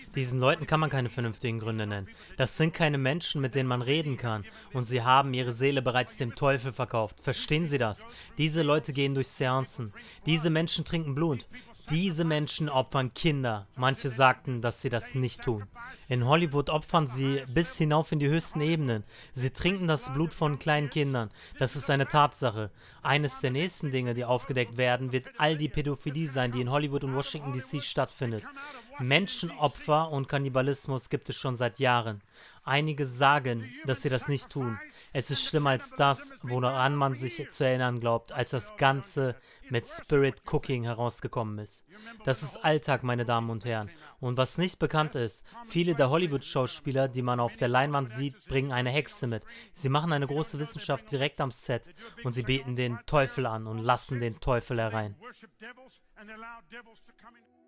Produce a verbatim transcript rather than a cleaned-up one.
Diesen Leuten kann man keine vernünftigen Gründe nennen. Das sind keine Menschen, mit denen man reden kann. Und sie haben ihre Seele bereits dem Teufel verkauft. Verstehen Sie das? Diese Leute gehen durch Seancen. Diese Menschen trinken Blut. Diese Menschen opfern Kinder. Manche sagten, dass sie das nicht tun. In Hollywood opfern sie bis hinauf in die höchsten Ebenen. Sie trinken das Blut von kleinen Kindern. Das ist eine Tatsache. Eines der nächsten Dinge, die aufgedeckt werden, wird all die Pädophilie sein, die in Hollywood und Washington D C stattfindet. Menschenopfer und Kannibalismus gibt es schon seit Jahren. Einige sagen, dass sie das nicht tun. Es ist schlimmer als das, woran man sich zu erinnern glaubt, als das Ganze mit Spirit Cooking herausgekommen ist. Das ist Alltag, meine Damen und Herren. Und was nicht bekannt ist, viele der Hollywood-Schauspieler, die man auf der Leinwand sieht, bringen eine Hexe mit. Sie machen eine große Wissenschaft direkt am Set und sie beten den Teufel an und lassen den Teufel herein.